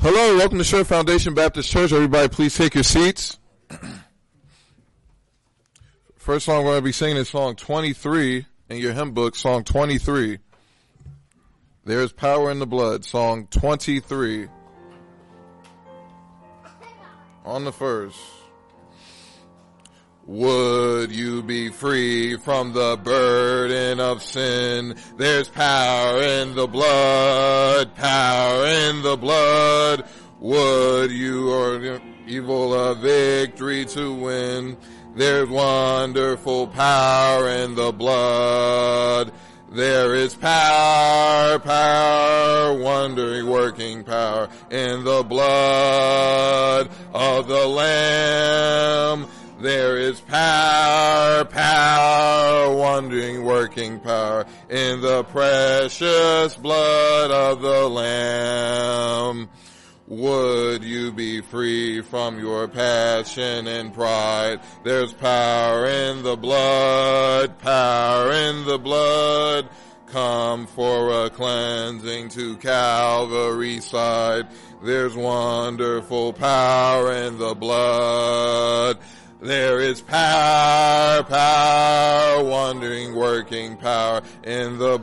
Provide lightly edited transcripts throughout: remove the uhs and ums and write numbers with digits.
Hello, welcome to Sure Foundation Baptist Church. Everybody, please take your seats. First song we're going to be singing is song 23 in your hymn book, song 23. There's Power in the Blood, song 23. On the first. Would you be free from the burden of sin? There's power in the blood, power in the blood. Would you or evil a victory to win? There's wonderful power in the blood. There is power, power, wondering, working power in the blood of the Lamb. There is power, power, wondering, working power in the precious blood of the Lamb. Would you be free from your passion and pride? There's power in the blood, power in the blood. Come for a cleansing to Calvary's side. There's wonderful power in the blood. There is power, power, wondering, working power in the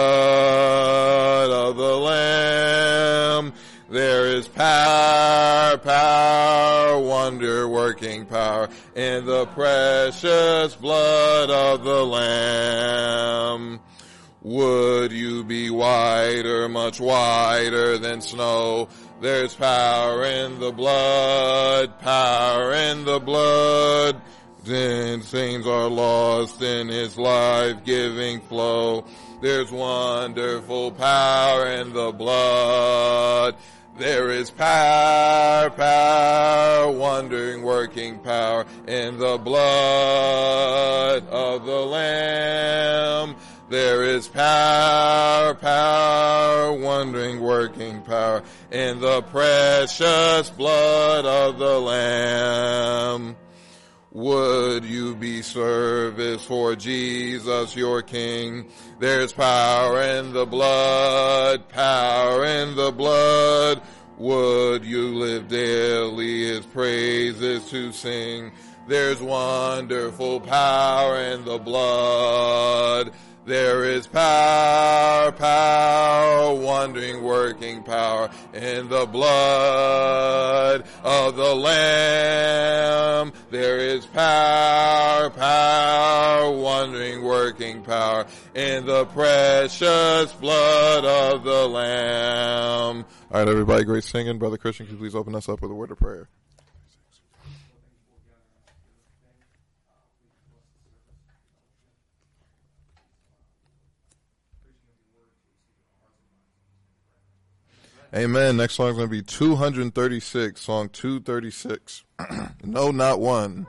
blood of the Lamb. There is power, power, wonder, working power in the precious blood of the Lamb. Would you be whiter, much whiter than snow? There's power in the blood, power in the blood. Then saints are lost in his life-giving flow. There's wonderful power in the blood. There is power, power, wondering, working power in the blood of the Lamb. There is power, power, wondering, working power in the precious blood of the Lamb. Would you be service for Jesus, your King? There's power in the blood, power in the blood. Would you live daily his praises to sing? There's wonderful power in the blood. There is power, power, wondering, working power in the blood of the Lamb. There is power, power, wondering, working power in the precious blood of the Lamb. All right, everybody, great singing. Brother Christian, could you please open us up with a word of prayer? Amen. Next song is going to be 236, song 236. No, not one.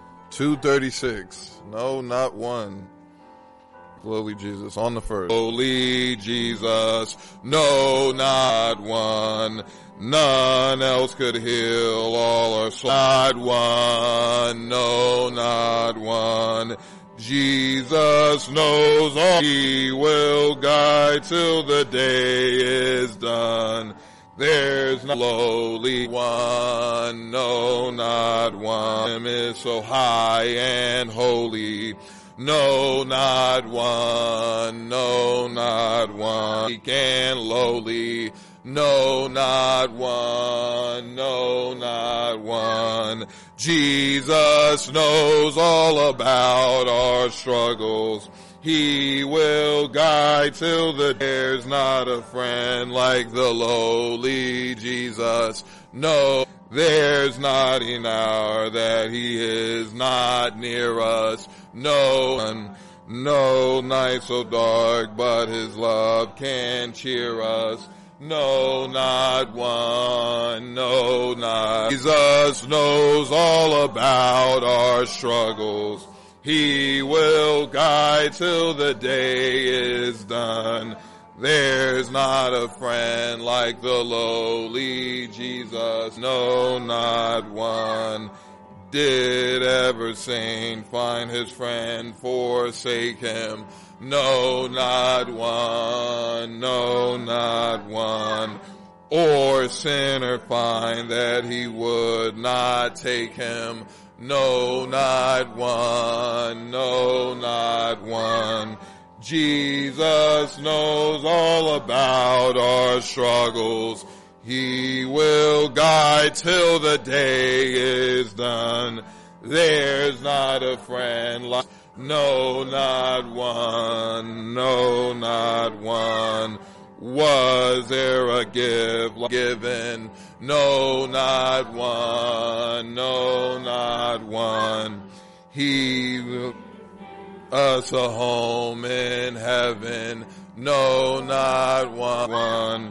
236. No, not one. Lowly Jesus on the first. Lowly Jesus, no, not one. None else could heal all our souls. Not one, no, not one. Jesus knows all. He will guide till the day is done. There's no lowly one, no, not one. Him is so high and holy. No, not one, no, not one. Weak and lowly. No, not one, no, not one. Jesus knows all about our struggles. He will guide till there's not a friend like the lowly Jesus. No, there's not an hour that he is not near us. No night so dark, but his love can cheer us. No, not one, no, not. Jesus knows all about our struggles. He will guide till the day is done. There's not a friend like the lowly Jesus. No, not one. Did ever saint find his friend forsake him? No, not one. No, not one. or sinner find that he would not take him. No, not one. No, not one. Jesus knows all about our struggles. He will guide till the day is done. There's not a friend like, no, not one. No, not one. Was there a gift given? No, not one. No, not one. He will us a home in heaven. No, not one.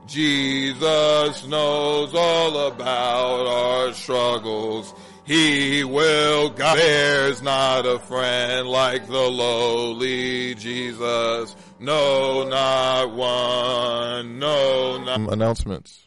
Jesus knows all about our struggles. He will guide. There's not a friend like the lowly Jesus. No, not one. No, not. Announcements.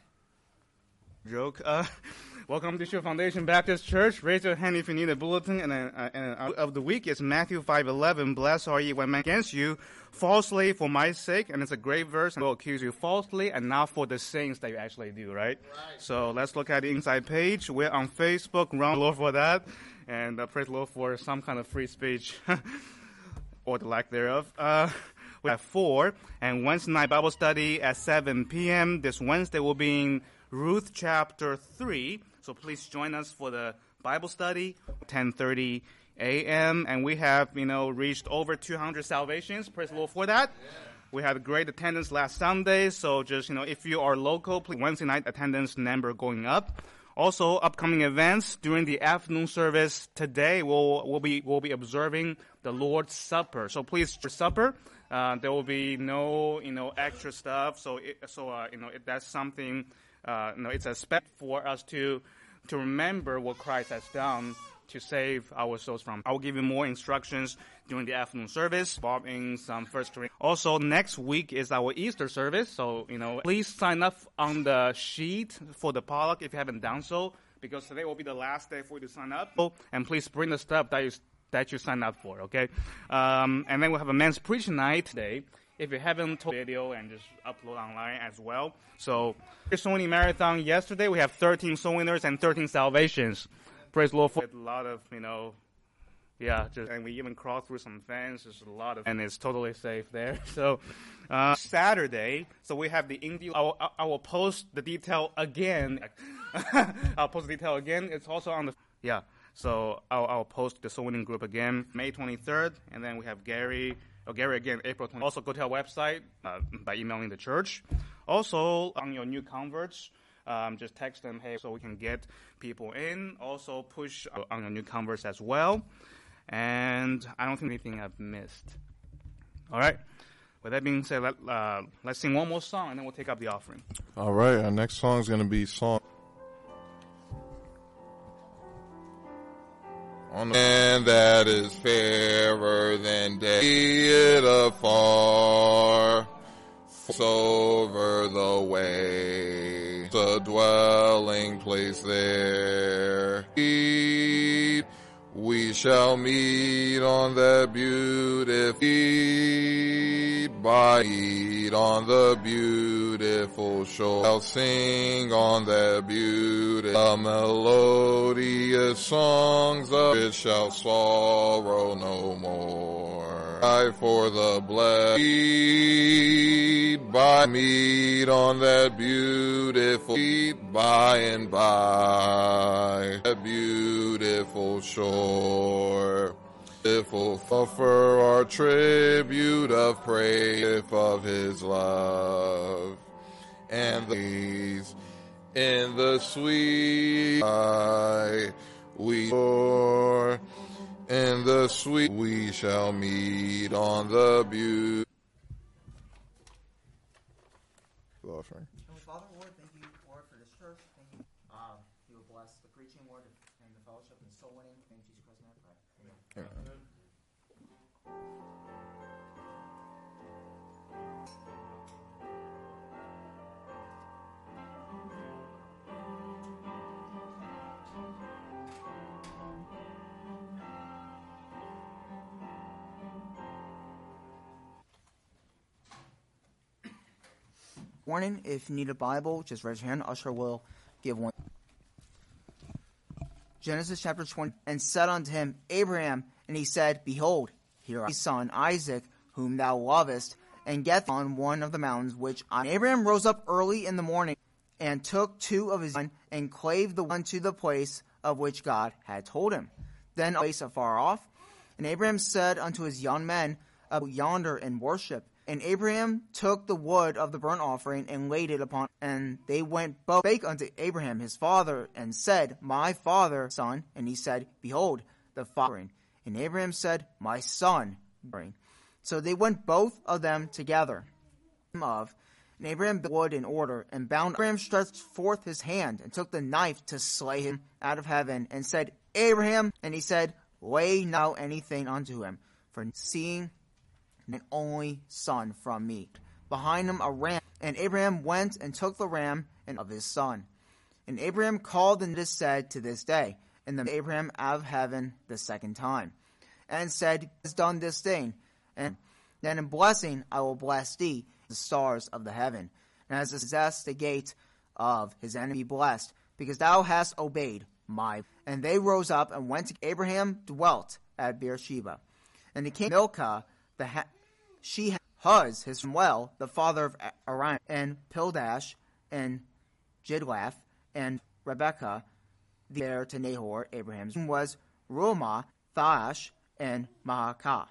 Joke. Welcome to Shore Foundation Baptist Church. Raise your hand if you need a bulletin. And of the week is Matthew 5:11. Blessed are ye when men against you falsely for my sake. And it's a great verse. And will accuse you falsely and not for the things that you actually do, right? So let's look at the inside page. We're on Facebook. Round the Lord for that. And praise the Lord for some kind of free speech or the lack thereof. We have 4. And Wednesday night Bible study at 7 p.m. This Wednesday will be in Ruth chapter 3. So please join us for the Bible study, 10:30 a.m. And we have, reached over 200 salvations. Praise the Lord for that. Yeah. We had great attendance last Sunday. So just, if you are local, please, Wednesday night attendance number going up. Also, upcoming events during the afternoon service today, we'll be observing the Lord's Supper. So please, for supper, there will be no, extra stuff. So that's something. It's a step for us to remember what Christ has done to save our souls from. I will give you more instructions during the afternoon service, involving some First Corinthians. Also, next week is our Easter service. So, please sign up on the sheet for the potluck if you haven't done so, because today will be the last day for you to sign up. And please bring the stuff that you signed up for, okay? And then we'll have a men's preaching night today. If you haven't told video and just upload online as well. So, soul winning marathon yesterday, we have 13 soul winners and 13 salvations. Praise the Lord for a lot of, and we even crawled through some fence. There's a lot of, and it's totally safe there. So, Saturday, so we have the Indy. I will post the detail again. I'll post the detail again. It's also on the, So I'll post the soul winning group again, May 23rd, and then we have Gary again, April 20th. Also, go to our website by emailing the church. Also, on your new converts, just text them, hey, so we can get people in. Also, push on your new converts as well. And I don't think anything I've missed. All right. With that being said, let's sing one more song, and then we'll take up the offering. All right. Our next song is going to be song. And that is fairer than day, it afar, over the way, the dwelling place there. We shall meet on that beautiful, on the beautiful shore. I'll sing on that beautiful melodious songs of it shall sorrow no more. I for the blessed by meet on that beautiful by and by that beautiful shore. If we'll offer our tribute of praise of his love, and these in the sweet eye in the sweet we shall meet on the beautiful offering. Father, Lord, thank you, Lord, for this church. Thank you. You will bless the preaching, Lord, and the fellowship and soul winning. In Jesus Christ's name, I pray. Amen. Amen. morning. If you need a Bible, just raise your hand. Usher will give one. Genesis chapter 20. And said unto him, Abraham, and he said, Behold, here is thy son Isaac, whom thou lovest, and get on one of the mountains which I... And Abraham rose up early in the morning, and took 2 of his sons, and clave the one to the place of which God had told him. Then a place afar off, and Abraham said unto his young men, yonder and worship. And Abraham took the wood of the burnt offering and laid it upon, and they went both, spake unto Abraham his father, and said, My father, son. And he said, Behold, the offering. And Abraham said, My son. So they went both of them together. And Abraham built wood in order, and bound. Abraham stretched forth his hand, and took the knife to slay him out of heaven, and said, Abraham. And he said, Lay now anything unto him, for seeing an only son from me. Behind him a ram. And Abraham went and took the ram and of his son. And Abraham called, and it is said to this day, and then Abraham out of heaven the second time, and said, He has done this thing. And then in blessing I will bless thee, the stars of the heaven. And as possess the gate of his enemy blessed, because thou hast obeyed my. And they rose up and went to Abraham dwelt at Beersheba. And the king Milcah, she had Huz, his well, the father of Aram, and Pildash, and Jidlaph, and Rebekah, the heir to Nahor, Abraham's was Rumah, Thaash, and Maacah.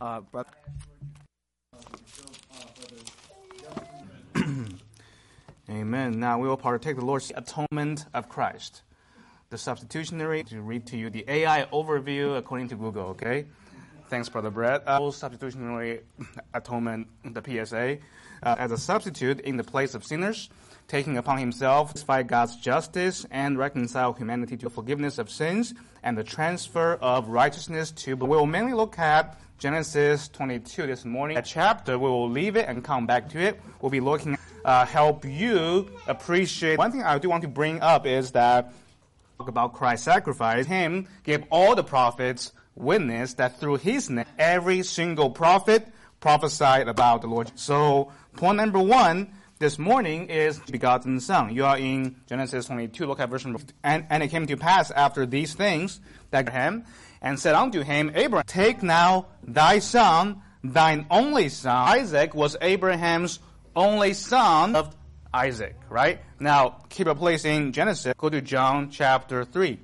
Amen. Now we will partake the Lord's atonement of Christ. The substitutionary, to read to you the AI overview according to Google, okay? Thanks, Brother Brett. Substitutionary atonement, the PSA, as a substitute in the place of sinners, taking upon himself to satisfy God's justice and reconcile humanity to forgiveness of sins and the transfer of righteousness to... We will mainly look at Genesis 22 this morning. A chapter, we will leave it and come back to it. We'll be looking help you appreciate... One thing I do want to bring up is that talk about Christ's sacrifice. Him gave all the prophets witness that through his name, every single prophet prophesied about the Lord. So, point number 1 this morning is begotten Son. You are in Genesis 22, look at verse number 5. And it came to pass after these things that Abraham, and said unto him, Abraham, take now thy son, thine only son. Isaac was Abraham's only son of Isaac, right? Now, keep a place in Genesis. Go to John chapter 3.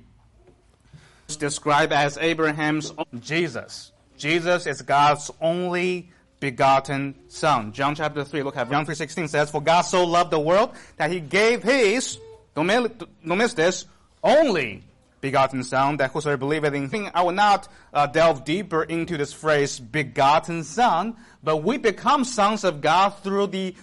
It's described as Abraham's Jesus. Jesus is God's only begotten Son. John chapter 3, look at John 3:16 says, For God so loved the world that he gave his, don't miss this, only begotten Son, that whosoever believeth in him. I will not delve deeper into this phrase, begotten Son, but we become sons of God through this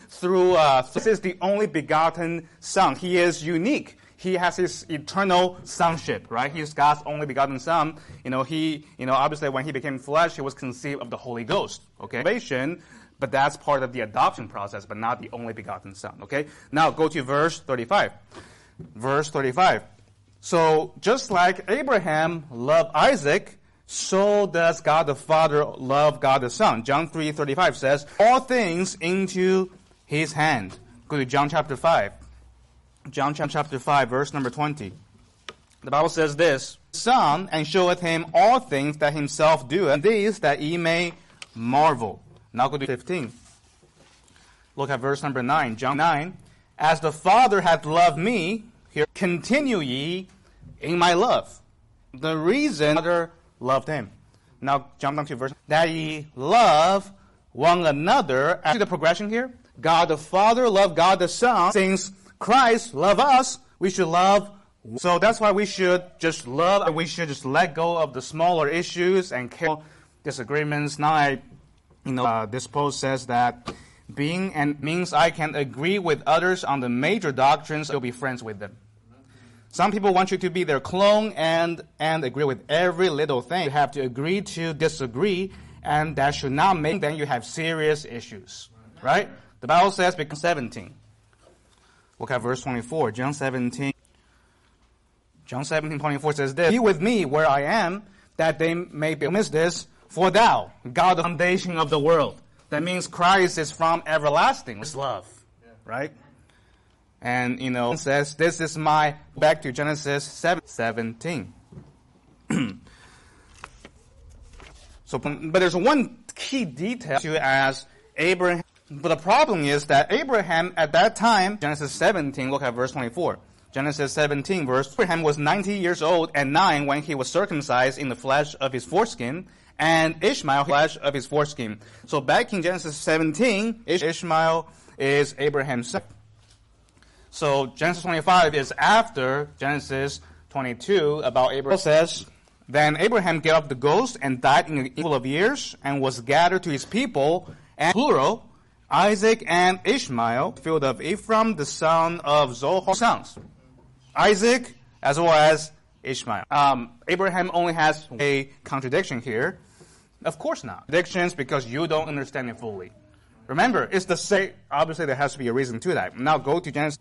is the only begotten Son. He is unique. He has his eternal sonship, right? He is God's only begotten Son. Obviously when he became flesh, he was conceived of the Holy Ghost, okay? But that's part of the adoption process, but not the only begotten Son, okay? Now go to verse 35. Verse 35. So just like Abraham loved Isaac, so does God the Father love God the Son. John 3:35 says, all things into his hand. Go to John chapter 5. John chapter 5, verse number 20. The Bible says this, Son, and showeth him all things that himself doeth, and these that ye may marvel. Now go to 15. Look at verse number 9. John 9. As the Father hath loved me, here continue ye in my love. The reason the Father loved him. Now jump down to verse. That ye love one another. See the progression here? God the Father loved God the Son. Since Christ loved us, we should love. So that's why we should just love. We should just let go of the smaller issues and disagreements. Now this post says that being and means I can agree with others on the major doctrines. You'll be friends with them. Some people want you to be their clone and agree with every little thing. You have to agree to disagree, and that should not make. Then you have serious issues, right? The Bible says, become 17. Look at verse 24. John 17:24 says this, Be with me where I am, that they may be. Miss this. For thou, God, the foundation of the world. That means Christ is from everlasting. It's love, right? And, it says, this is back to Genesis 17. But there's one key detail to as Abraham. But the problem is that Abraham at that time, Genesis 17, look at verse 24. Genesis 17 verse, Abraham was 90 years old and 9 when he was circumcised in the flesh of his foreskin, and Ishmael flesh of his foreskin. So back in Genesis 17, Ishmael is Abraham's son. So Genesis 25 is after Genesis 22 about Abraham. It says, then Abraham gave up the ghost and died in the interval of years and was gathered to his people, and plural, Isaac and Ishmael, field of Ephraim, the son of Zohar, sons. Isaac as well as Ishmael. Abraham only has a contradiction here. Of course not. Contradictions because you don't understand it fully. Remember, it's the same. Obviously, there has to be a reason to that. Now go to Genesis.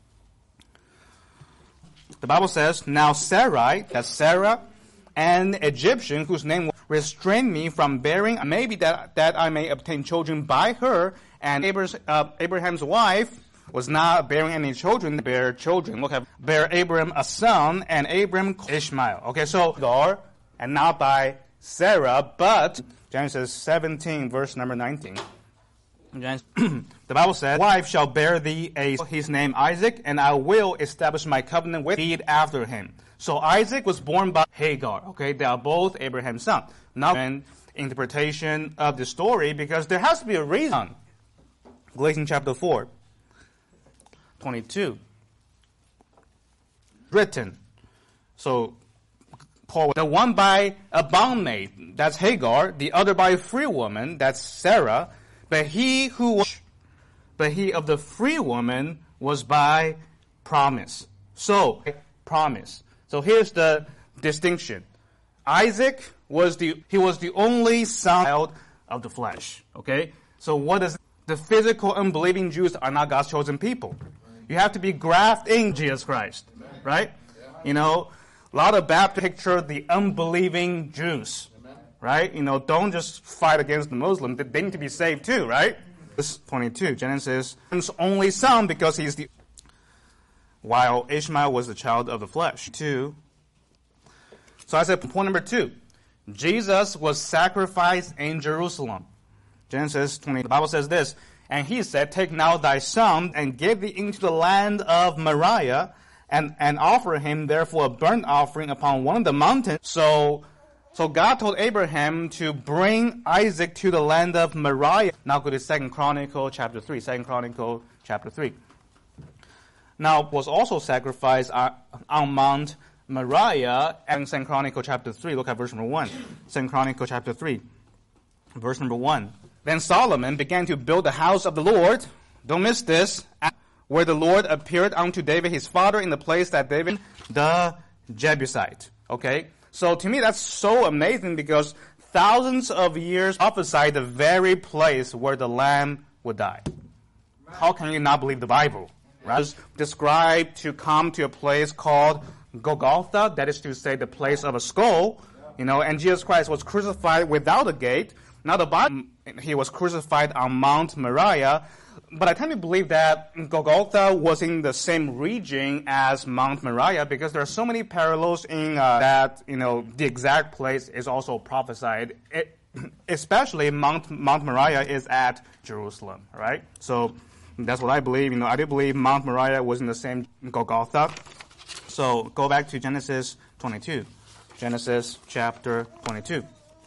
The Bible says, now Sarai, that's Sarah, an Egyptian whose name was restrained me from bearing, maybe that I may obtain children by her. And Abraham's wife was not bearing any children, bear children. Look at bear Abram a son, and Abram Ishmael. Okay, so Hagar, and not by Sarah, but Genesis 17, verse number 19. The Bible says, wife shall bear thee his name Isaac, and I will establish my covenant with thee after him. So Isaac was born by Hagar. Okay, they are both Abraham's son. Now, an interpretation of the story, because there has to be a reason. Galatians chapter 4, 22. Written. So, Paul, the one by a bondmaid, that's Hagar, the other by a free woman, that's Sarah, but he of the free woman was by promise. So, promise. So here's the distinction. Isaac was the only son of the flesh. Okay? So what is the physical unbelieving Jews are not God's chosen people. You have to be grafted in Jesus Christ. Right? A lot of Baptists picture the unbelieving Jews. Right? Don't just fight against the Muslims. They need to be saved too, right? Verse 22, Genesis, his only son because he's while Ishmael was the child of the flesh. 2. So I said point number 2. Jesus was sacrificed in Jerusalem. Genesis 20, the Bible says this, and he said, take now thy son and give thee into the land of Moriah and offer him therefore a burnt offering upon one of the mountains. So God told Abraham to bring Isaac to the land of Moriah. Now go to 2 Chronicles chapter 3. 2 Chronicles chapter 3. Now was also sacrificed on Mount Moriah and 2 Chronicles chapter 3. Look at verse number 1. 2 Chronicles chapter 3. Verse number 1. Then Solomon began to build the house of the Lord. Don't miss this. Where the Lord appeared unto David his father in the place that David the Jebusite. Okay? So to me, that's so amazing because thousands of years prophesied the very place where the Lamb would die. How can you not believe the Bible? Right? Described to come to a place called Golgotha, that is to say the place of a skull, and Jesus Christ was crucified without a gate. Now the Bible, he was crucified on Mount Moriah, but I tend to believe that Golgotha was in the same region as Mount Moriah because there are so many parallels in that, the exact place is also prophesied. Especially Mount Moriah is at Jerusalem, right? So that's what I believe. I do believe Mount Moriah was in the same Golgotha. So go back to Genesis 22. Genesis chapter 22.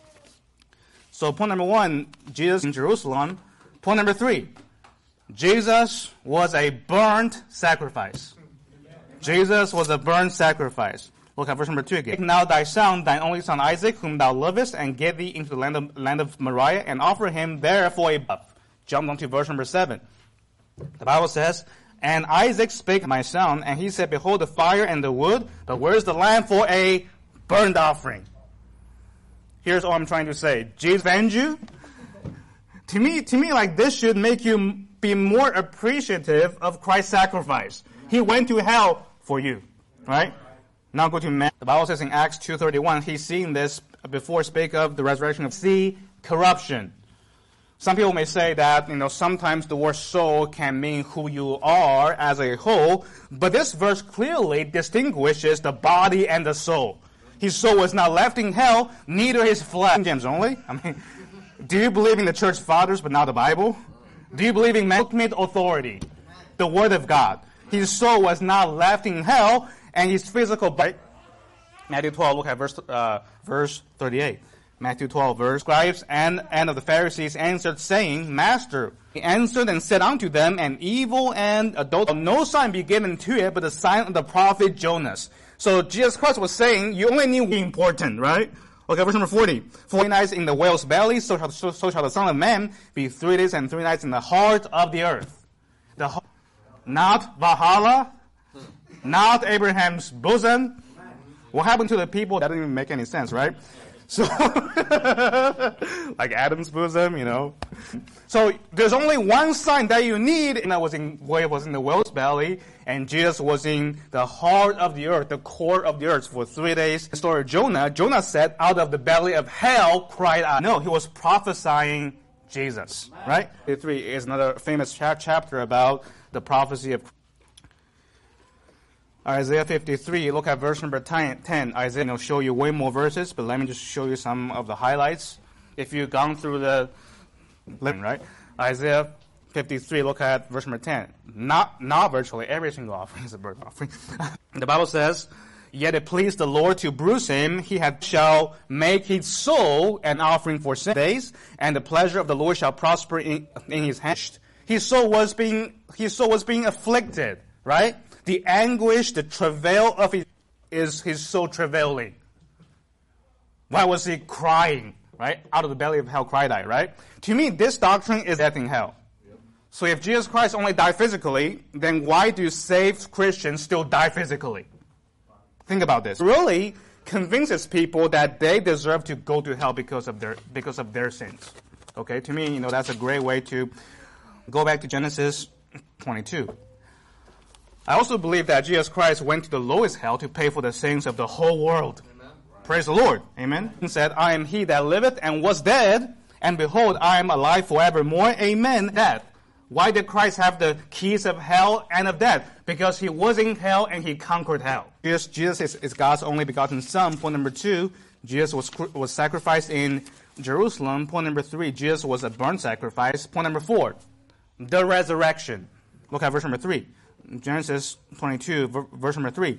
So point number 1, Jesus in Jerusalem. Point number 3, Jesus was a burnt sacrifice. Jesus was a burnt sacrifice. Look at verse number 2 again. Take now thy son, thine only son Isaac, whom thou lovest, and get thee into the land of Moriah, and offer him there for a buff. Jump on to verse number 7. The Bible says, and Isaac spake, my son, and he said, behold the fire and the wood, but where is the lamb for a burnt offering? Here's all I'm trying to say. Jesus avenged you. To me, like this should make you be more appreciative of Christ's sacrifice. He went to hell for you, right? Now go to Matthew. The Bible says in Acts 2:31, he's seen this before spake of the resurrection of corruption. Some people may say that, sometimes the word soul can mean who you are as a whole, but this verse clearly distinguishes the body and the soul. His soul was not left in hell, neither his flesh. James only? Do you believe in the church fathers but not the Bible? Do you believe in ultimate authority, the word of God? His soul was not left in hell, and his physical body. Matthew 12, look at verse 38. Matthew 12, verse. Scribes and of the Pharisees answered, saying, Master, he answered and said unto them, an evil and adulterous, no sign be given to it, but the sign of the prophet Jonas. So Jesus Christ was saying, you only need to be important, right? Okay, verse number 40. 40 nights in the whale's belly, so shall the Son of Man be 3 days and 3 nights in the heart of the earth. Not Valhalla, not Abraham's bosom. What happened to the people? That didn't even make any sense, right? So, like Adam's bosom, So there's only one sign that you need, and that was in the whale's belly, and Jesus was in the heart of the earth, the core of the earth for 3 days. The story of Jonah. Jonah said, out of the belly of hell cried out. No, he was prophesying Jesus, right? 3 is another famous chapter about the prophecy of Isaiah 53, look at verse number 10. Isaiah will show you way more verses, but let me just show you some of the highlights. If you've gone through the living, right? Isaiah 53, look at verse number 10. Not virtually every single offering is a burnt offering. The Bible says, yet it pleased the Lord to bruise him. He shall make his soul an offering for sin days, and the pleasure of the Lord shall prosper in his hand. His soul was being afflicted, right? The anguish, the travail of his soul travailing. Why was he crying, right? Out of the belly of hell cried I, right? To me, this doctrine is death in hell. Yep. So if Jesus Christ only died physically, then why do saved Christians still die physically? Think about this. It really convinces people that they deserve to go to hell because of their sins. Okay, to me, that's a great way to go back to Genesis 22. I also believe that Jesus Christ went to the lowest hell to pay for the sins of the whole world. Amen. Praise the Lord. Amen. He said, I am he that liveth and was dead, and behold, I am alive forevermore. Amen. Death. Why did Christ have the keys of hell and of death? Because he was in hell and he conquered hell. Jesus is God's only begotten Son. Point number 2, Jesus was sacrificed in Jerusalem. Point number 3, Jesus was a burnt sacrifice. Point number 4, the resurrection. Look at verse number 3. Genesis 22, verse number 3.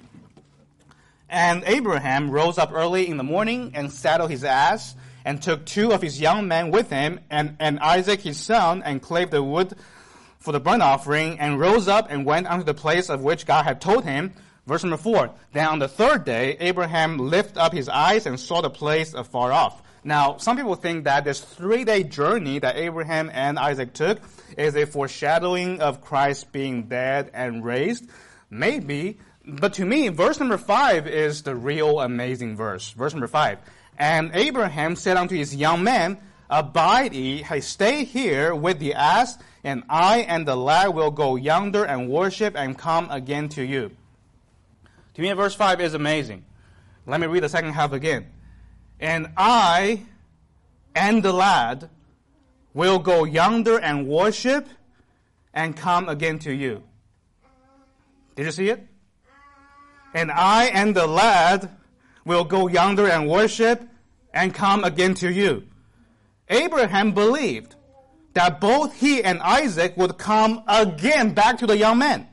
And Abraham rose up early in the morning and saddled his ass and took 2 of his young men with him and Isaac his son and clave the wood for the burnt offering and rose up and went unto the place of which God had told him. Verse number 4. Then on the 3rd day, Abraham lifted up his eyes and saw the place afar off. Now, some people think that this 3-day journey that Abraham and Isaac took is a foreshadowing of Christ being dead and raised. Maybe. But to me, verse number 5 is the real amazing verse. Verse number 5. And Abraham said unto his young men, Abide ye, stay here with the ass, and I and the lad will go yonder and worship and come again to you. To me, verse 5 is amazing. Let me read the second half again. And I and the lad will go yonder and worship and come again to you. Did you see it? And I and the lad will go yonder and worship and come again to you. Abraham believed that both he and Isaac would come again back to the young men.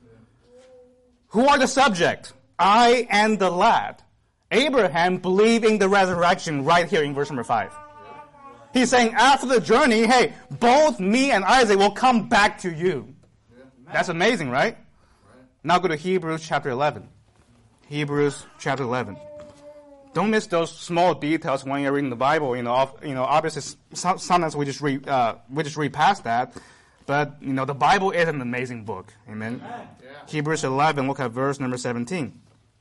Who are the subject? I and the lad. Abraham believed in the resurrection right here in verse number 5. He's saying after the journey, hey, both me and Isaac will come back to you. That's amazing, right? Now go to Hebrews chapter 11. Hebrews chapter 11. Don't miss those small details when you're reading the Bible. Obviously sometimes we just read past that, but the Bible is an amazing book. Amen. Yeah. Hebrews 11. Look at verse number 17.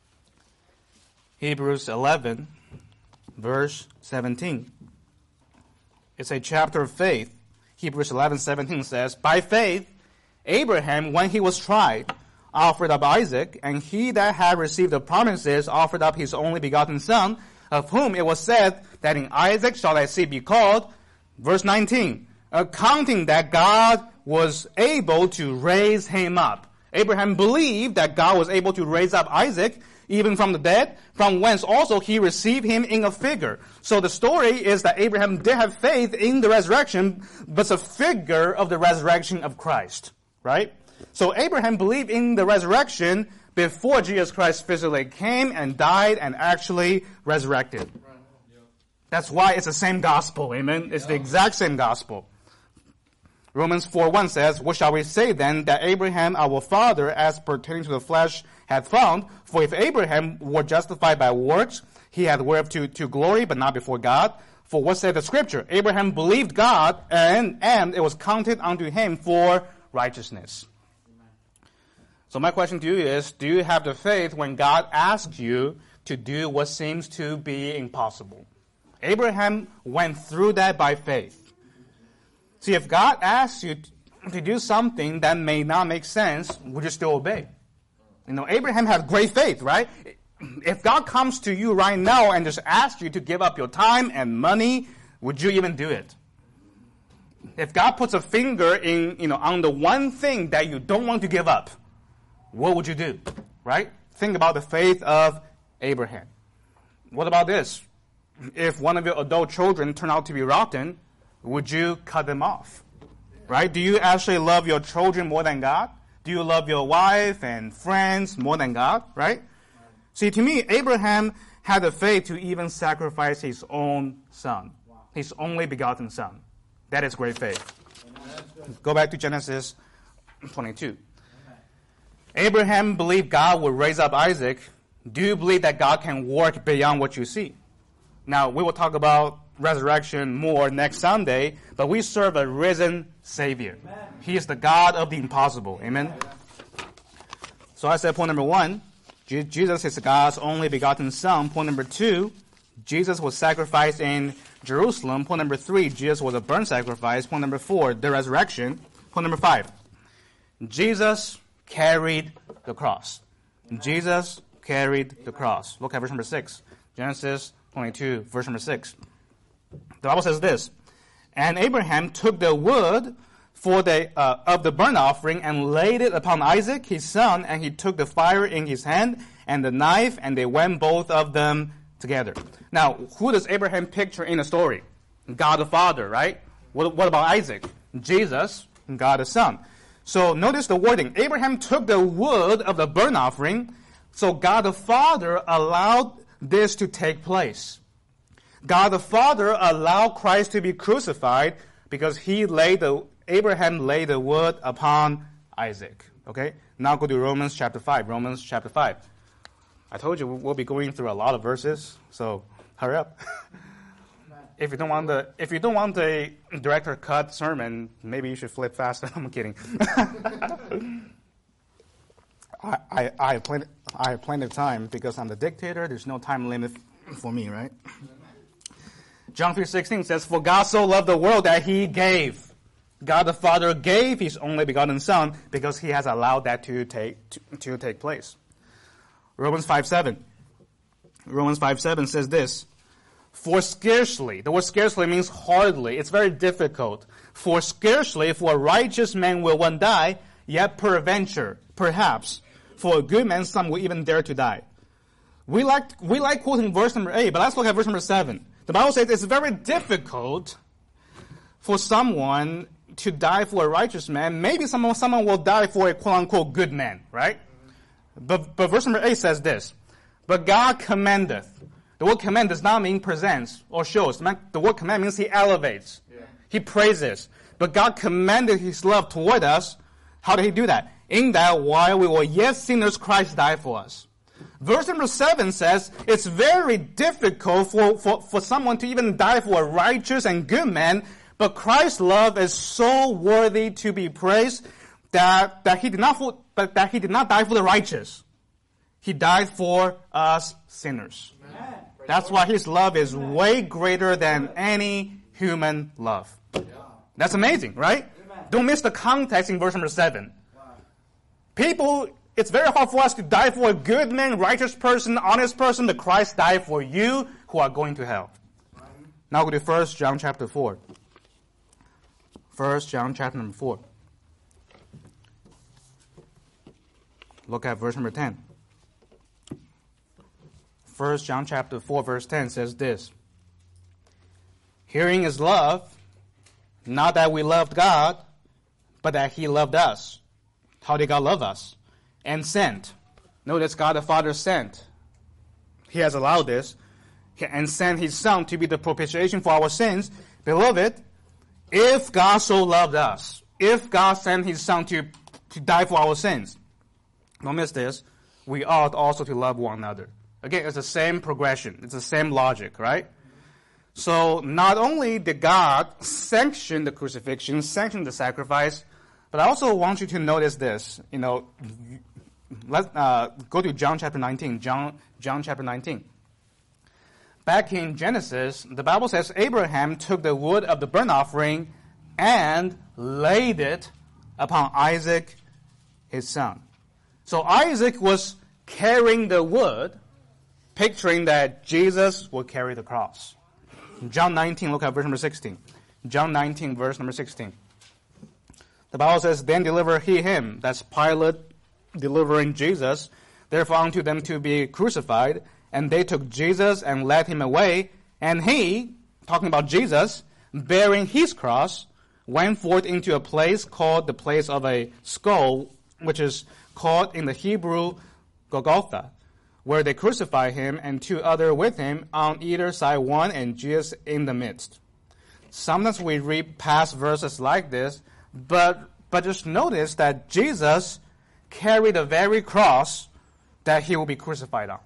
Hebrews 11, verse 17. It's a chapter of faith. Hebrews 11:17 says, By faith, Abraham, when he was tried, offered up Isaac, and he that had received the promises offered up his only begotten son, of whom it was said that in Isaac shall thy seed be called. Verse 19, counting that God was able to raise him up. Abraham believed that God was able to raise up Isaac even from the dead, from whence also he received him in a figure. So the story is that Abraham did have faith in the resurrection, but it's a figure of the resurrection of Christ, right? So Abraham believed in the resurrection before Jesus Christ physically came and died and actually resurrected. That's why it's the same gospel, amen? It's the exact same gospel. Romans 4:1 says, what shall we say then that Abraham our father as pertaining to the flesh had found? For if Abraham were justified by works, he had whereof to glory, but not before God. For what said the scripture? Abraham believed God, and it was counted unto him for righteousness. So my question to you is, do you have the faith when God asks you to do what seems to be impossible? Abraham went through that by faith. See, if God asks you to do something that may not make sense, would you still obey? Abraham had great faith, right? If God comes to you right now and just asks you to give up your time and money, would you even do it? If God puts a finger on the one thing that you don't want to give up, what would you do, right? Think about the faith of Abraham. What about this? If one of your adult children turn out to be rotten, would you cut them off? Right? Do you actually love your children more than God? Do you love your wife and friends more than God? Right? See, to me, Abraham had the faith to even sacrifice his own son, his only begotten son. That is great faith. Go back to Genesis 22. Abraham believed God would raise up Isaac. Do you believe that God can work beyond what you see? Now, we will talk about resurrection more next Sunday, but we serve a risen Savior. Amen. He is the God of the impossible. Amen? So I said point number 1, Jesus is God's only begotten Son. Point number 2, Jesus was sacrificed in Jerusalem. Point number 3, Jesus was a burnt sacrifice. Point number 4, the resurrection. Point number 5, Jesus carried the cross. Jesus carried the cross. Look at verse number 6. Genesis 22, verse number 6. The Bible says this, and Abraham took the wood of the burnt offering and laid it upon Isaac, his son, and he took the fire in his hand and the knife, and they went both of them together. Now, who does Abraham picture in the story? God the Father, right? What about Isaac? Jesus, God the Son. So notice the wording. Abraham took the wood of the burnt offering, so God the Father allowed this to take place. God the Father allowed Christ to be crucified because Abraham laid the wood upon Isaac. Okay? Now go to Romans chapter 5. Romans chapter 5. I told you we'll be going through a lot of verses, so hurry up. If you don't want a director cut sermon, maybe you should flip fast. I'm kidding. I have plenty of time because I'm the dictator. There's no time limit for me, right? John 3:16 says, for God so loved the world that he gave. God the Father gave his only begotten Son because he has allowed that to take place. Romans 5:7. Romans 5:7 says this, for scarcely, the word scarcely means hardly. It's very difficult. For scarcely for a righteous man will one die, yet peradventure, perhaps, for a good man some will even dare to die. We like quoting verse number 8, but let's look at verse number 7. The Bible says it's very difficult for someone to die for a righteous man. Maybe someone will die for a quote-unquote good man, right? But verse number 8 says this, but God commendeth. The word commend does not mean presents or shows. The word commend means he elevates. Yeah. He praises. But God commended his love toward us. How did he do that? In that while we were yet sinners, Christ died for us. Verse number 7 says, it's very difficult for someone to even die for a righteous and good man, but Christ's love is so worthy to be praised that he did not die for the righteous. He died for us sinners. Amen. That's why his love is way greater than any human love. That's amazing, right? Amen. Don't miss the context in verse number 7. People, it's very hard for us to die for a good man, righteous person, honest person, but Christ died for you who are going to hell. Now go to 1 John chapter 4. 1 John chapter number 4. Look at verse number 10. 1 John chapter 4 verse 10 says this. Herein is love, not that we loved God, but that he loved us. How did God love us? And sent. Notice God the Father sent. He has allowed this. And sent his Son to be the propitiation for our sins. Beloved, if God so loved us, if God sent his Son to die for our sins, don't miss this, we ought also to love one another. Again, it's the same progression. It's the same logic, right? So not only did God sanction the crucifixion, sanction the sacrifice, but I also want you to notice this. Let's go to John chapter 19. John chapter 19. Back in Genesis, the Bible says Abraham took the wood of the burnt offering and laid it upon Isaac, his son. So Isaac was carrying the wood, picturing that Jesus would carry the cross. John 19, look at verse number 16. John 19, verse number 16. The Bible says, Then delivered he him, that's Pilate delivering Jesus, therefore unto them to be crucified. And they took Jesus and led him away. And he, talking about Jesus, bearing his cross, went forth into a place called the place of a skull, which is called in the Hebrew Golgotha, where they crucified him and two other with him, on either side one, and Jesus in the midst. Sometimes we read past verses like this, but just notice that Jesus carried the very cross that he will be crucified on.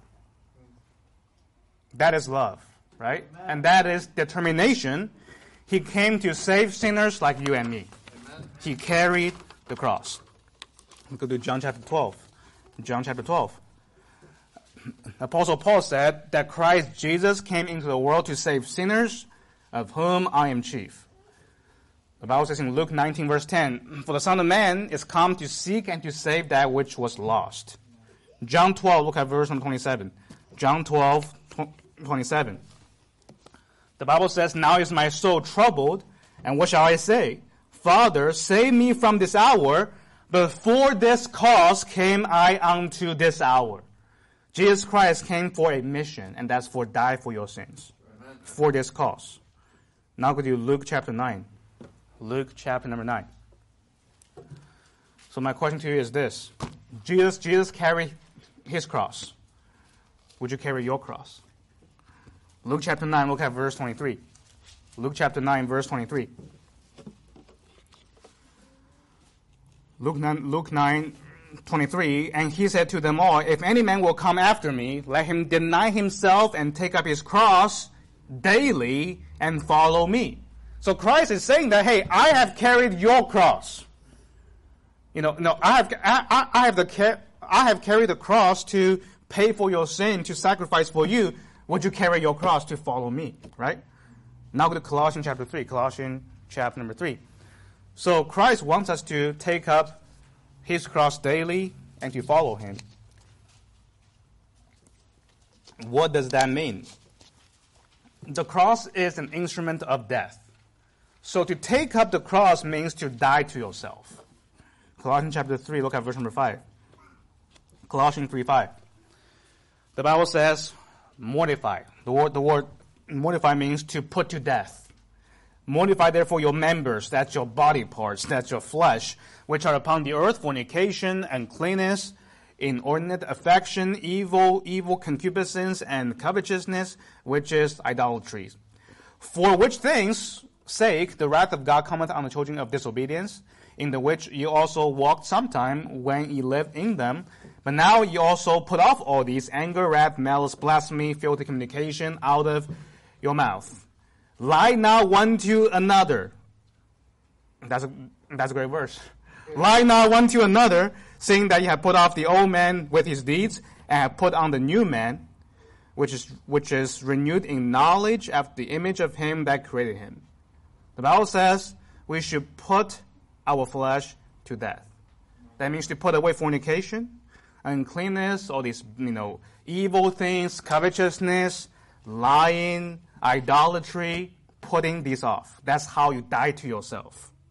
That is love, right? Amen. And that is determination. He came to save sinners like you and me. Amen. He carried the cross. We go to John chapter 12. John chapter 12. Apostle Paul said that Christ Jesus came into the world to save sinners, of whom I am chief. The Bible says in Luke 19 verse 10, For the Son of Man is come to seek and to save that which was lost. John 12, look at verse number 27. John 12, 27. The Bible says, Now is my soul troubled, and what shall I say? Father, save me from this hour, but for this cause came I unto this hour. Jesus Christ came for a mission, and that's for die for your sins. Amen. For this cause. Now go to Luke chapter 9. Luke chapter number 9. So my question to you is this. Jesus carried his cross. Would you carry your cross? Luke chapter 9, look at verse 23. Luke chapter 9, verse 23. Luke 9, 23, and he said to them all, If any man will come after me, let him deny himself and take up his cross daily and follow me. So Christ is saying that, hey, I have carried your cross. I have carried the cross to pay for your sin, to sacrifice for you. Would you carry your cross to follow me, right? Now go to Colossians chapter 3. Colossians chapter number 3. So Christ wants us to take up his cross daily and to follow him. What does that mean? The cross is an instrument of death. So to take up the cross means to die to yourself. Colossians chapter 3, look at verse number 5. Colossians 3:5. The Bible says, mortify. The word mortify means to put to death. Mortify therefore your members, that's your body parts, that's your flesh, which are upon the earth, fornication, uncleanness, inordinate affection, evil concupiscence, and covetousness, which is idolatry. For which things' sake the wrath of God cometh on the children of disobedience, in the which ye also walked sometime when ye lived in them. But now ye also put off all these: anger, wrath, malice, blasphemy, filthy communication out of your mouth. Lie not one to another. That's a great verse. Lie not one to another, seeing that ye have put off the old man with his deeds, and have put on the new man, which is renewed in knowledge after the image of him that created him. The Bible says we should put our flesh to death. That means to put away fornication, uncleanness, all these, evil things, covetousness, lying, idolatry, putting these off. That's how you die to yourself.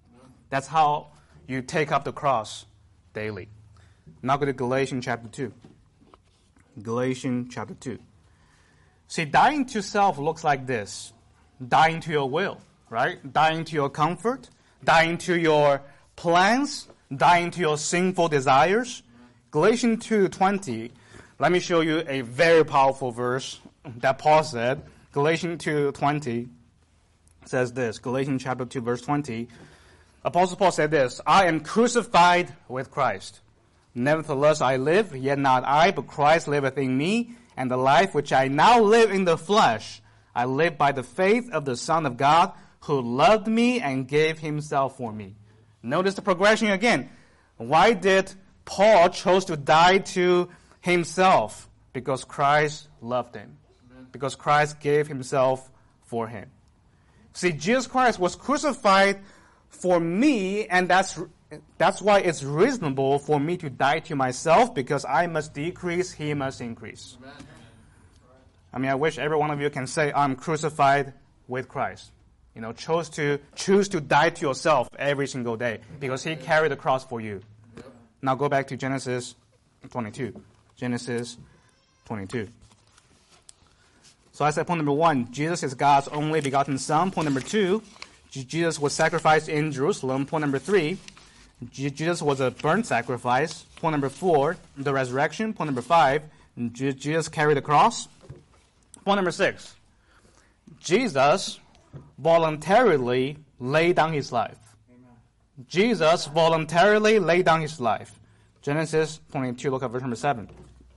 That's how you take up the cross daily. Now go to Galatians chapter 2. Galatians chapter 2. See, dying to self looks like this. Dying to your will, right? Dying to your comfort, dying to your plans, dying to your sinful desires. Galatians 2:20, let me show you a very powerful verse that Paul said. Galatians 2:20 says this. Galatians chapter 2 verse 20. Apostle Paul said this, I am crucified with Christ. Nevertheless I live, yet not I, but Christ liveth in me, and the life which I now live in the flesh, I live by the faith of the Son of God, who loved me and gave himself for me. Notice the progression again. Why did Paul chose to die to himself? Because Christ loved him. Because Christ gave himself for him. See, Jesus Christ was crucified for me, and that's why it's reasonable for me to die to myself, because I must decrease, he must increase. Amen. I mean, I wish every one of you can say, I'm crucified with Christ. You know, choose to die to yourself every single day, because he carried the cross for you. Yep. Now go back to Genesis 22. Genesis 22. So I said point number 1, Jesus is God's only begotten Son. Point number 2, Jesus was sacrificed in Jerusalem. Point number 3, Jesus was a burnt sacrifice. Point number 4, the resurrection. Point number 5, Jesus carried the cross. Point number 6, Jesus voluntarily laid down his life. Amen. Jesus voluntarily laid down his life. Genesis 22, look at verse number 7.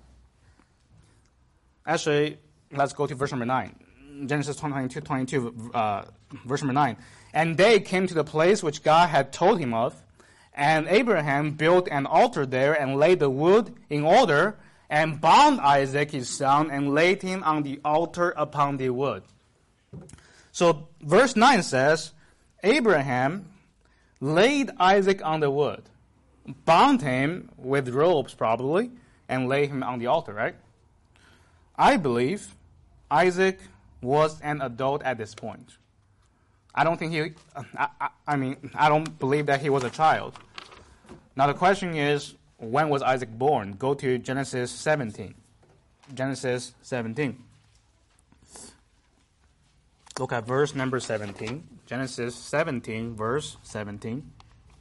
Actually, let's go to verse number 9. Genesis 22, verse number 9. And they came to the place which God had told him of, and Abraham built an altar there and laid the wood in order, and bound Isaac his son, and laid him on the altar upon the wood. So verse 9 says, Abraham laid Isaac on the wood, bound him with ropes probably, and laid him on the altar, right? I believe Isaac was an adult at this point. I don't think I don't believe that he was a child. Now the question is, when was Isaac born? Go to Genesis 17. Genesis 17. Look at verse number 17. Genesis 17, verse 17.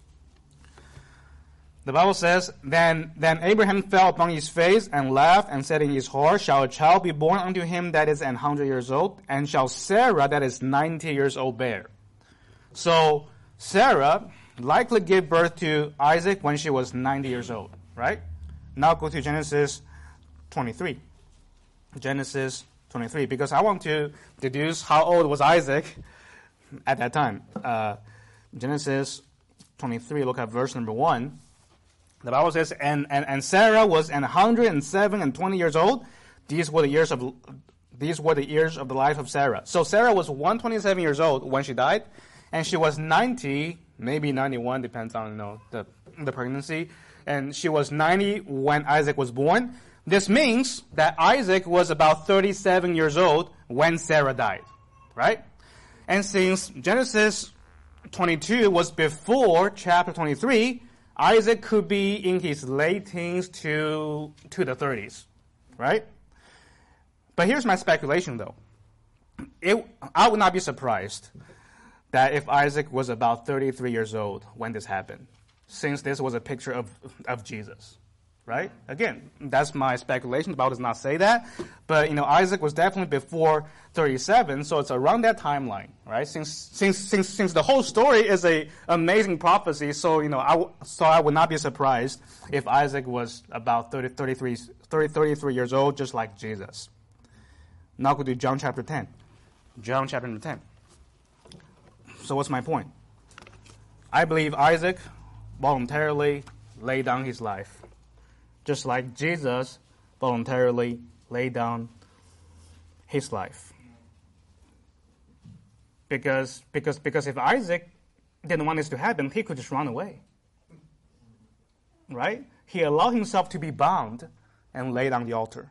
The Bible says, Then Abraham fell upon his face and laughed and said in his heart, Shall a child be born unto him that is 100 years old? And shall Sarah that is 90 years old bear? So Sarah likely gave birth to Isaac when she was 90 years old, right? Now go to Genesis 23. Genesis 23, because I want to deduce how old was Isaac at that time. Genesis 23, look at verse number 1. The Bible says, and Sarah was 107 and 20 years old. These were the years of the life of Sarah. So Sarah was 127 years old when she died, and she was 90, maybe 91, depends on the pregnancy. And she was 90 when Isaac was born. This means that Isaac was about 37 years old when Sarah died, right? And since Genesis 22 was before chapter 23, Isaac could be in his late teens to the 30s, right? But here's my speculation, though. I would not be surprised that if Isaac was about 33 years old when this happened, since this was a picture of Jesus, right? Again, that's my speculation. The Bible does not say that, but Isaac was definitely before 37, so it's around that timeline, right? Since the whole story is a amazing prophecy, so I would not be surprised if Isaac was about 33 years old, just like Jesus. Now go to John chapter 10. John chapter 10. So what's my point? I believe Isaac voluntarily laid down his life, just like Jesus voluntarily laid down his life. Because if Isaac didn't want this to happen, he could just run away. Right? He allowed himself to be bound and laid on the altar.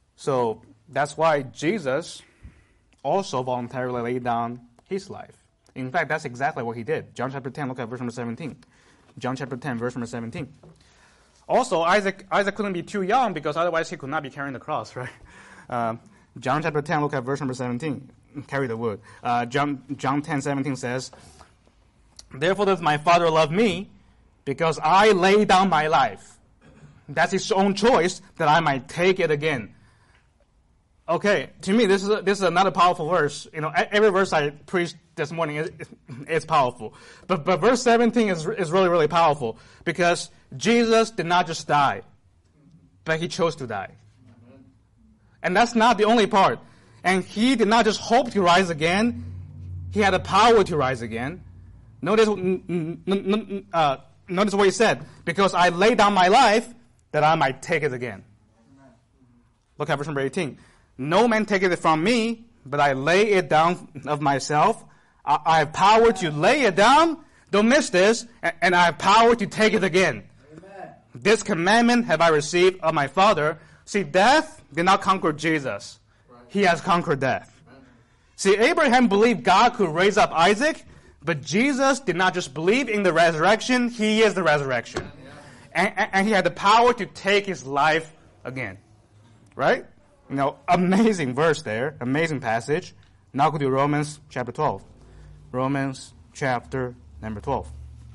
So that's why Jesus also voluntarily laid down his life. In fact, that's exactly what he did. John chapter 10, look at verse number 17. John chapter 10, verse number 17. Also, Isaac couldn't be too young because otherwise he could not be carrying the cross, right? John chapter 10, look at verse number 17. Carry the wood. John 10:17 says, "Therefore does my Father love me, because I lay down my life. That's his own choice, that I might take it again." Okay, to me, this is another powerful verse. You know, every verse I preached this morning is powerful. But verse 17 is really, really powerful, because Jesus did not just die, but he chose to die. And that's not the only part. And he did not just hope to rise again, he had the power to rise again. Notice what he said, "Because I lay down my life, that I might take it again." Look at verse number 18. "No man taketh it from me, but I lay it down of myself. I have power to lay it down," don't miss this, "and I have power to take it again. Amen. This commandment have I received of my Father." See, death did not conquer Jesus. He has conquered death. See, Abraham believed God could raise up Isaac, but Jesus did not just believe in the resurrection, he is the resurrection. And he had the power to take his life again. Right? You know, amazing verse there, amazing passage. Now go to Romans chapter 12. Romans chapter number 12.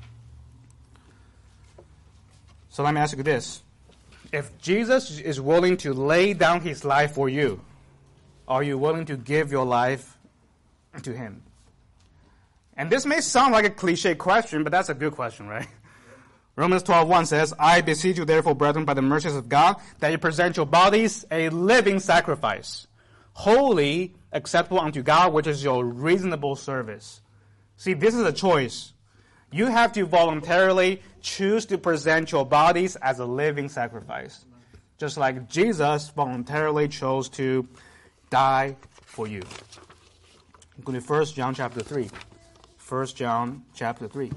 So let me ask you this. If Jesus is willing to lay down his life for you, are you willing to give your life to him? And this may sound like a cliche question, but that's a good question, right? Romans 12:1 says, "I beseech you therefore, brethren, by the mercies of God, that you present your bodies a living sacrifice, holy, acceptable unto God, which is your reasonable service." See, this is a choice. You have to voluntarily choose to present your bodies as a living sacrifice. Just like Jesus voluntarily chose to die for you. Go to 1 John chapter 3. 1 John chapter 3.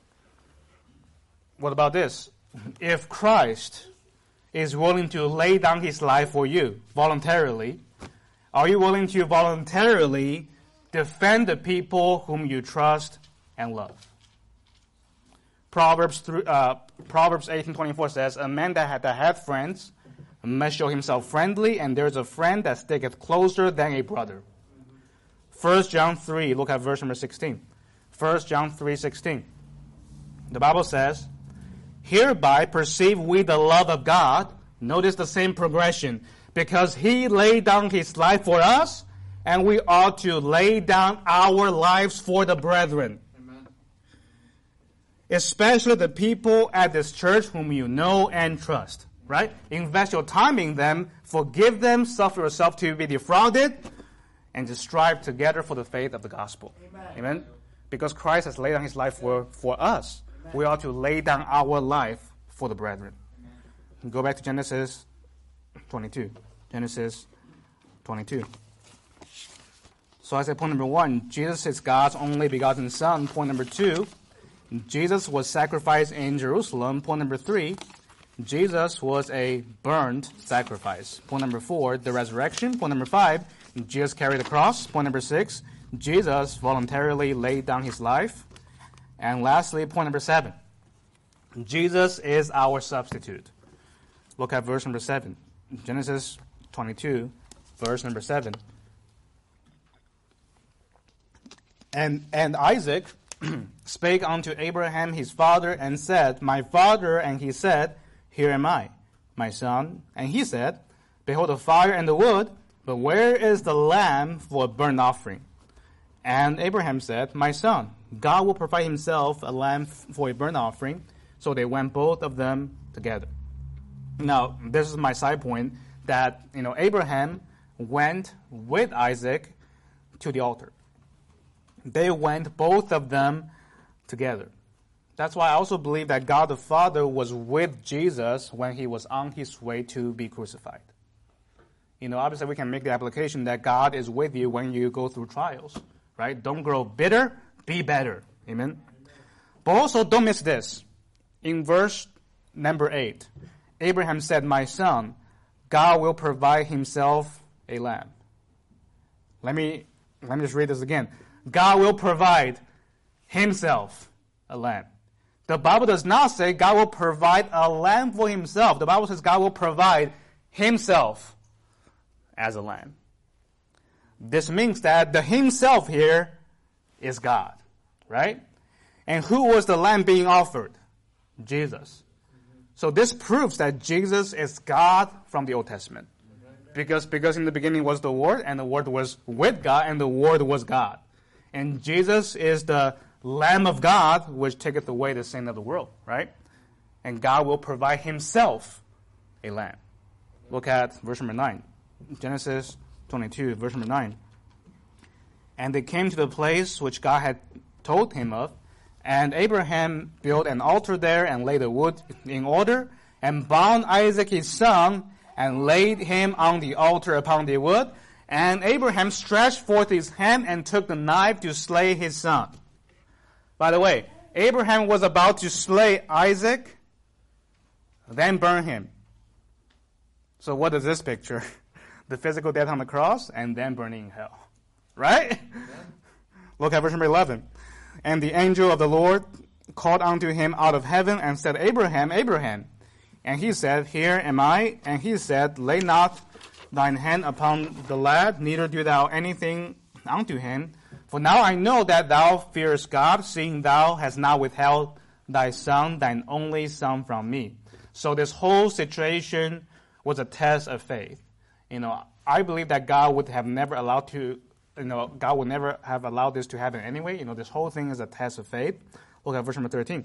What about this? If Christ is willing to lay down his life for you voluntarily, are you willing to voluntarily defend the people whom you trust and love? Proverbs 18:24 says, "A man that hath friends must show himself friendly, and there is a friend that sticketh closer than a brother." 1 John 3, look at verse number 16. 1 John 3:16. The Bible says, "Hereby perceive we the love of God." Notice the same progression. "Because he laid down his life for us, and we ought to lay down our lives for the brethren." Amen. Especially the people at this church whom you know and trust. Right? Invest your time in them, forgive them, suffer yourself to be defrauded, and to strive together for the faith of the gospel. Amen. Amen? Because Christ has laid down his life for us. Amen. We ought to lay down our life for the brethren. Amen. Go back to Genesis 22. Genesis 22. So I said point number 1, Jesus is God's only begotten Son. Point number 2, Jesus was sacrificed in Jerusalem. Point number 3, Jesus was a burnt sacrifice. Point number 4, the resurrection. Point number 5, Jesus carried the cross. Point number 6, Jesus voluntarily laid down his life. And lastly, point number 7, Jesus is our substitute. Look at verse number 7. Genesis 22, verse number 7. And Isaac spake unto Abraham his father, and said, My father. And he said, Here am I, my son. And he said, Behold the fire and the wood, but where is the lamb for a burnt offering? And Abraham said, My son, God will provide himself a lamb for a burnt offering. So they went both of them together. Now, this is my side point, that Abraham went with Isaac to the altar. They went, both of them, together. That's why I also believe that God the Father was with Jesus when he was on his way to be crucified. Obviously we can make the application that God is with you when you go through trials, right? Don't grow bitter, be better. Amen? But also don't miss this. In verse number 8, Abraham said, My son, God will provide himself a lamb. Let me just read this again. God will provide himself a lamb. The Bible does not say God will provide a lamb for himself. The Bible says God will provide himself as a lamb. This means that the himself here is God, right? And who was the lamb being offered? Jesus. So this proves that Jesus is God from the Old Testament. Because in the beginning was the Word, and the Word was with God, and the Word was God. And Jesus is the Lamb of God, which taketh away the sin of the world, right? And God will provide himself a lamb. Look at verse number 9. Genesis 22, verse number 9. And they came to the place which God had told him of, and Abraham built an altar there and laid the wood in order, and bound Isaac his son, and laid him on the altar upon the wood. And Abraham stretched forth his hand and took the knife to slay his son. By the way, Abraham was about to slay Isaac, then burn him. So what is this picture? The physical death on the cross, and then burning in hell. Right? Look at verse number 11. And the angel of the Lord called unto him out of heaven, and said, Abraham, Abraham. And he said, Here am I. And he said, Lay not thine hand upon the lad, neither do thou anything unto him. For now I know that thou fearest God, seeing thou hast not withheld thy son, thine only son, from me. So this whole situation was a test of faith. I believe that God would have never allowed God would never have allowed this to happen anyway. This whole thing is a test of faith. Look at verse number 13.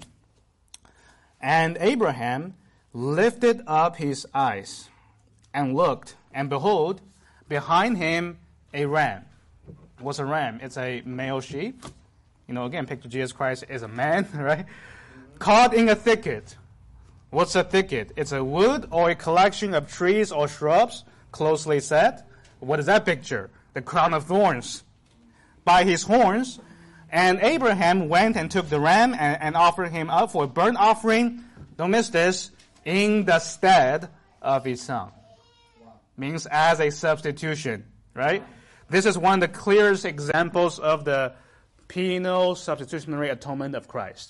And Abraham lifted up his eyes and looked, and behold, behind him a ram. What's a ram? It's a male sheep. Again, picture Jesus Christ as a man, right? Caught in a thicket. What's a thicket? It's a wood or a collection of trees or shrubs closely set. What is that picture? The crown of thorns. By his horns. And Abraham went and took the ram and offered him up for a burnt offering. Don't miss this. In the stead of his son. Means as a substitution, right? This is one of the clearest examples of the penal substitutionary atonement of Christ.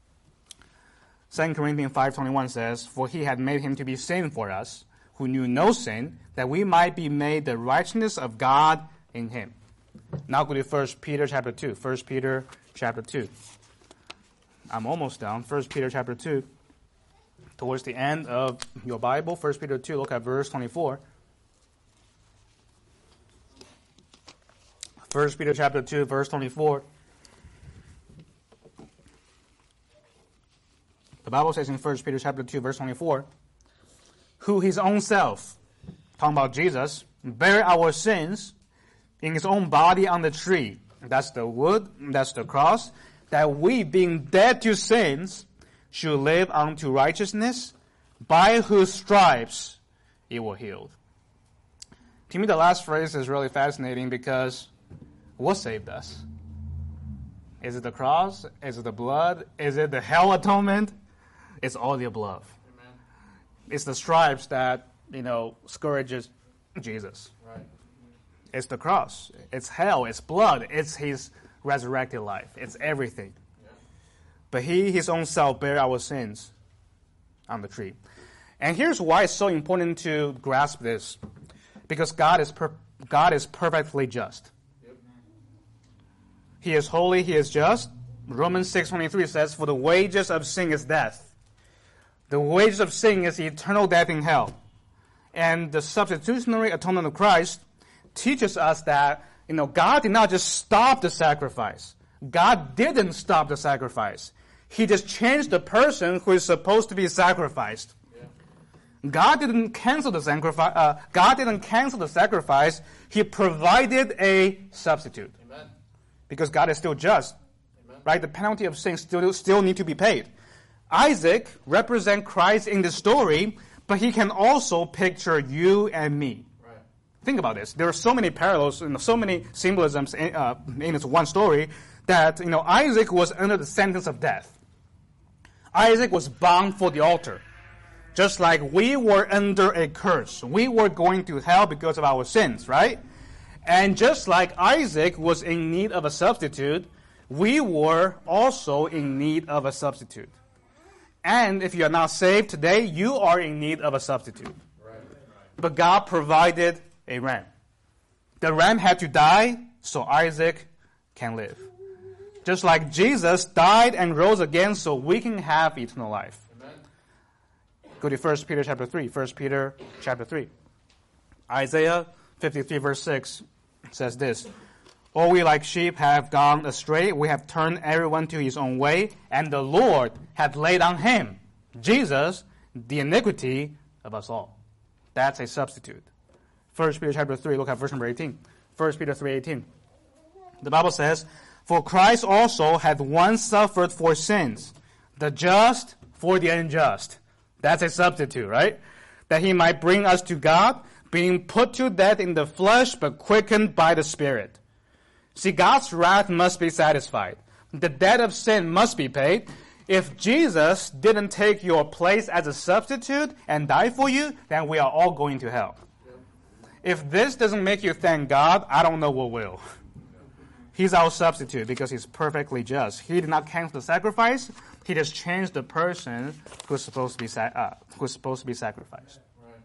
2 Corinthians 5:21 says, For he had made him to be sin for us, who knew no sin, that we might be made the righteousness of God in him. Now go to 1 Peter chapter 2. 1 Peter chapter 2. I'm almost done. 1 Peter chapter 2. Towards the end of your Bible, 1 Peter 2, look at verse 24. 1 Peter chapter 2, verse 24. The Bible says in 1 Peter chapter 2, verse 24, who his own self, talking about Jesus, bare our sins in his own body on the tree. That's the wood, that's the cross, that we, being dead to sins, should live unto righteousness, by whose stripes you were healed. To me, the last phrase is really fascinating because what saved us? Is it the cross? Is it the blood? Is it the hell atonement? It's all the above. Amen. It's the stripes that, scourges Jesus. Right. It's the cross. It's hell. It's blood. It's his resurrected life. It's everything. Yeah. But he, his own self, bare our sins on the tree. And here's why it's so important to grasp this. Because God is perfectly just. Yep. He is holy. He is just. Romans 6:23 says, For the wages of sin is death. The wages of sin is eternal death in hell. And the substitutionary atonement of Christ teaches us that, God did not just stop the sacrifice. God didn't stop the sacrifice. He just changed the person who is supposed to be sacrificed. Yeah. God didn't cancel the sacrifice. He provided a substitute. Amen. Because God is still just. Amen. Right? The penalty of sin still need to be paid. Isaac represents Christ in the story, but he can also picture you and me. Right. Think about this. There are so many parallels and so many symbolisms in this one story that, Isaac was under the sentence of death. Isaac was bound for the altar. Just like we were under a curse. We were going to hell because of our sins, right? And just like Isaac was in need of a substitute, we were also in need of a substitute. And if you are not saved today, you are in need of a substitute. But God provided a ram. The ram had to die so Isaac can live. Just like Jesus died and rose again so we can have eternal life. Amen. Go to 1 Peter chapter 3. 1 Peter chapter 3. Isaiah 53 verse 6 says this. All we like sheep have gone astray. We have turned everyone to his own way. And the Lord hath laid on him, Jesus, the iniquity of us all. That's a substitute. 1 Peter chapter 3, look at verse number 18. 1 Peter 3:18. The Bible says, for Christ also hath once suffered for sins, the just for the unjust. That's a substitute, right? That he might bring us to God, being put to death in the flesh, but quickened by the Spirit. See, God's wrath must be satisfied. The debt of sin must be paid. If Jesus didn't take your place as a substitute and die for you, then we are all going to hell. If this doesn't make you thank God, I don't know what will. He's our substitute because he's perfectly just. He did not cancel the sacrifice. He just changed the person who's supposed to be sacrificed.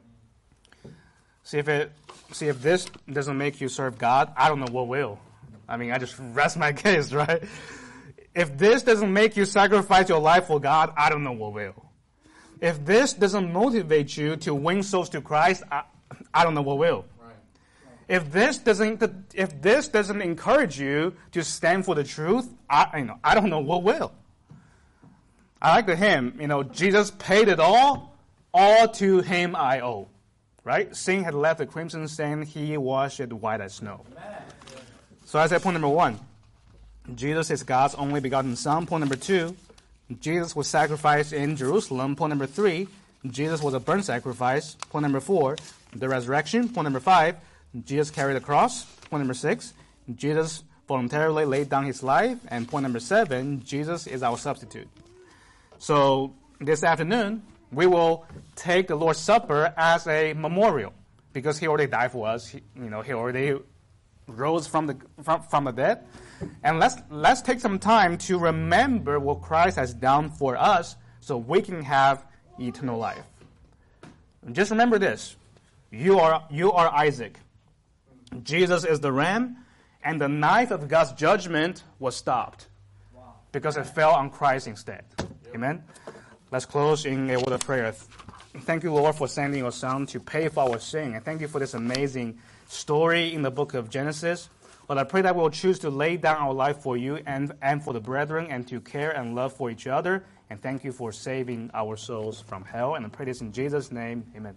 See if this doesn't make you serve God, I don't know what will. I mean, I just rest my case, right? If this doesn't make you sacrifice your life for God, I don't know what will. If this doesn't motivate you to win souls to Christ, I don't know what will. Right. If this doesn't encourage you to stand for the truth, I don't know what will. I like the hymn, Jesus paid it all to him I owe. Right? Sin had left the crimson stain, he washed it white as snow. Amen. So that's point number 1. Jesus is God's only begotten Son. Point number 2, Jesus was sacrificed in Jerusalem. Point number 3, Jesus was a burnt sacrifice. Point number 4, the resurrection. Point number 5, Jesus carried the cross. Point number 6, Jesus voluntarily laid down his life. And point number 7, Jesus is our substitute. So this afternoon, we will take the Lord's Supper as a memorial because he already died for us. He already rose from the dead. And let's take some time to remember what Christ has done for us so we can have eternal life. Just remember this. You are Isaac. Jesus is the ram, and the knife of God's judgment was stopped because it fell on Christ instead. Amen? Let's close in a word of prayer. Thank you, Lord, for sending your Son to pay for our sin. And thank you for this amazing story in the book of Genesis. Lord, I pray that we'll choose to lay down our life for you and for the brethren and to care and love for each other. And thank you for saving our souls from hell. And I pray this in Jesus' name. Amen.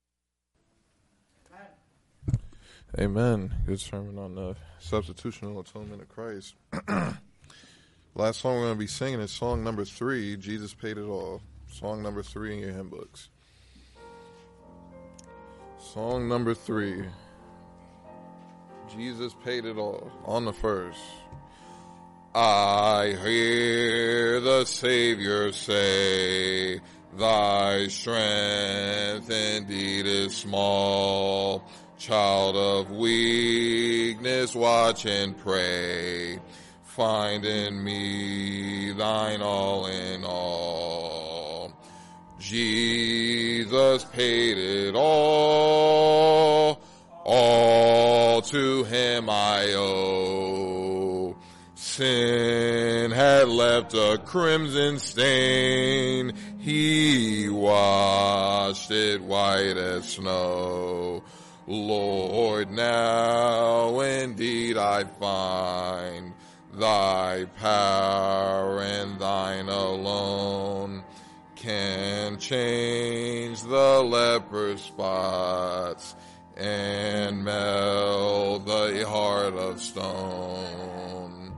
Amen. Good sermon on the substitutional atonement of Christ. Last song we're going to be singing is song number 3, Jesus Paid It All. Song number 3 in your hymn books. Song number 3, Jesus Paid It All. On the first. I hear the Savior say, thy strength indeed is small. Child of weakness, watch and pray. Find in me thine all in all. Jesus paid it all to him I owe. Sin had left a crimson stain, he washed it white as snow. Lord, now indeed I find thy power and thine alone can change the leper's spots and melt the heart of stone.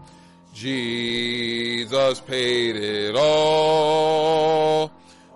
Jesus paid it all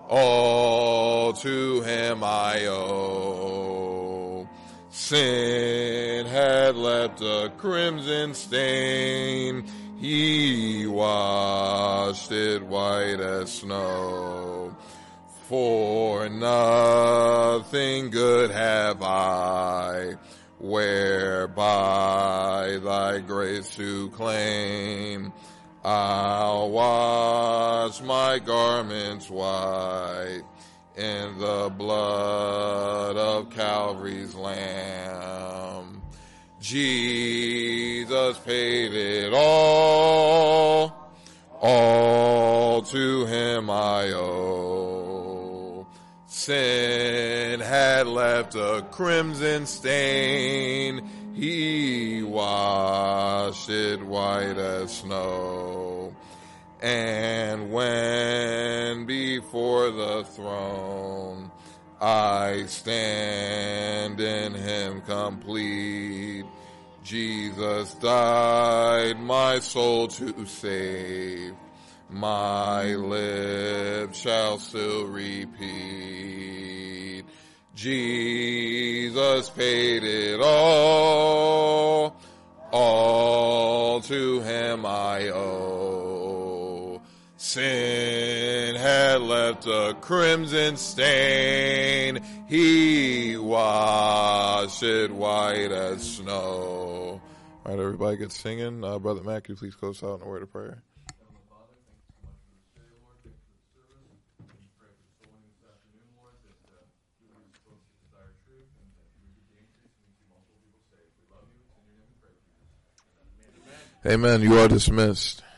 to him I owe. Sin had left a crimson stain, he washed it white as snow. For nothing good have I, whereby thy grace to claim. I'll wash my garments white in the blood of Calvary's Lamb. Jesus paid it all to him I owe. Sin had left a crimson stain, he washed it white as snow. And when before the throne I stand in him complete, Jesus died my soul to save. My lips shall still repeat, Jesus paid it all to him I owe. Sin had left a crimson stain, he washed it white as snow. All right, everybody get singing. Brother Mac, could you please close out in a word of prayer? Amen. You are dismissed.